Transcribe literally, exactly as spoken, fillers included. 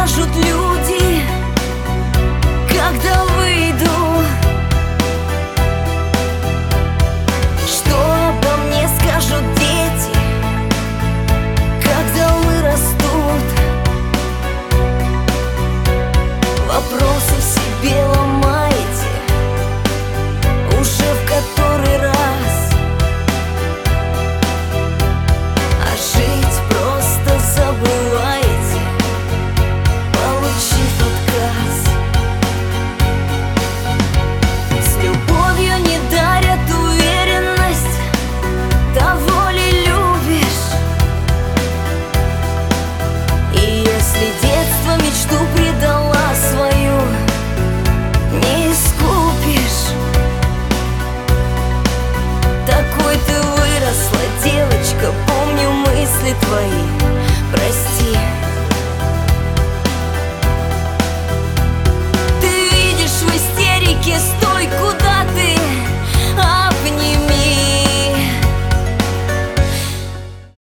скажут люди, когда выйду? Что обо мне скажут дети, когда вырастут? Вопросы в себе ломаете уже в который раз, а жить просто забываете, получив отказ. С любовью не дарят уверенность, того ли любишь? И если детство мечту предала свою, не искупишь. Такой ты выросла, девочка, помню мысли твои.